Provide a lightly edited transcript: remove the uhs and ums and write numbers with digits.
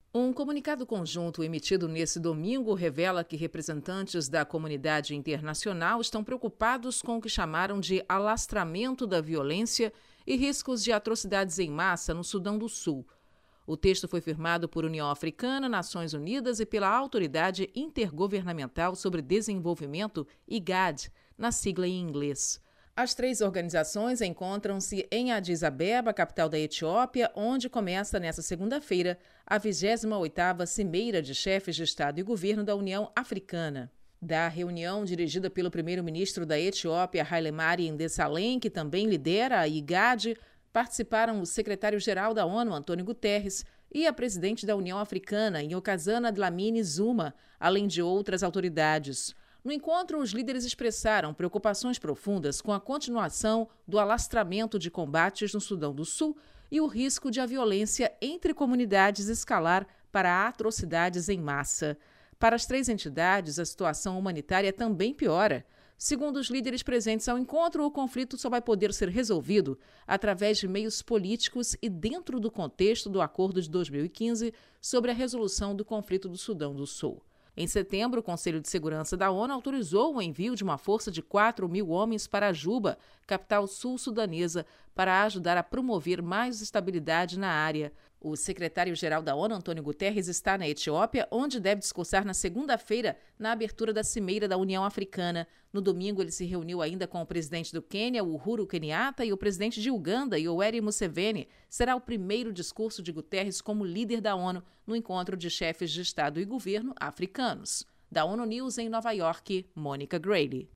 Um comunicado conjunto emitido nesse domingo revela que representantes da comunidade internacional estão preocupados com o que chamaram de alastramento da violência e riscos de atrocidades em massa no Sudão do Sul. O texto foi firmado por União Africana, Nações Unidas e pela Autoridade Intergovernamental sobre Desenvolvimento, IGAD, na sigla em inglês. As três organizações encontram-se em Addis Abeba, capital da Etiópia, onde começa nesta segunda-feira a 28ª Cimeira de Chefes de Estado e Governo da União Africana. Da reunião dirigida pelo primeiro-ministro da Etiópia, Haile Mariam Desalegn, que também lidera a IGAD, participaram o secretário-geral da ONU, Antônio Guterres, e a presidente da União Africana, Nkosazana Dlamini Zuma, além de outras autoridades. No encontro, os líderes expressaram preocupações profundas com a continuação do alastramento de combates no Sudão do Sul e o risco de a violência entre comunidades escalar para atrocidades em massa. Para as três entidades, a situação humanitária também piora. Segundo os líderes presentes ao encontro, o conflito só vai poder ser resolvido através de meios políticos e dentro do contexto do Acordo de 2015 sobre a resolução do conflito do Sudão do Sul. Em setembro, o Conselho de Segurança da ONU autorizou o envio de uma força de 4.000 homens para Juba, capital sul-sudanesa, para ajudar a promover mais estabilidade na área. O secretário-geral da ONU, Antônio Guterres, está na Etiópia, onde deve discursar na segunda-feira, na abertura da Cimeira da União Africana. No domingo, ele se reuniu ainda com o presidente do Quênia, Uhuru Kenyatta, e o presidente de Uganda, Yoweri Museveni. Será o primeiro discurso de Guterres como líder da ONU no encontro de chefes de Estado e governo africanos. Da ONU News em Nova York, Mônica Grayle.